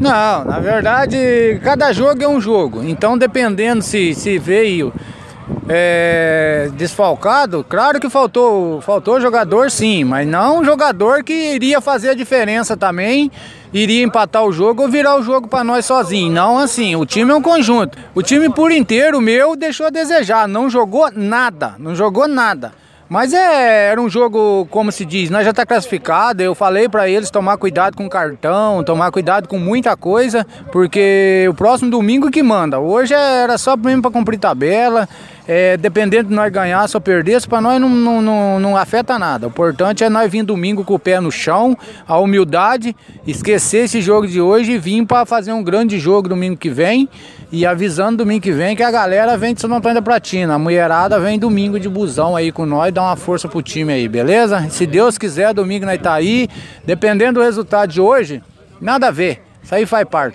Não, na verdade, cada jogo é um jogo. Então, dependendo se veio desfalcado, claro que faltou jogador sim, mas não um jogador que iria fazer a diferença também, iria empatar o jogo ou virar o jogo para nós sozinhos. Não assim, o time é um conjunto. O time por inteiro meu deixou a desejar, não jogou nada, não jogou nada. Mas era um jogo, como se diz, nós já tá classificado. Eu falei para eles tomar cuidado com o cartão, tomar cuidado com muita coisa, porque o próximo domingo que manda. Hoje era só mesmo para cumprir tabela, dependendo de nós ganhar, se ou perder, isso para nós não afeta nada. O importante é nós vir domingo com o pé no chão, a humildade, esquecer esse jogo de hoje e vir para fazer um grande jogo domingo que vem. E avisando domingo que vem que a galera vem de São Antônio da Platina, a mulherada vem domingo de busão aí com nós, dá uma força pro time aí, beleza? Se Deus quiser, domingo nós tá aí, dependendo do resultado de hoje, nada a ver, isso aí faz parte.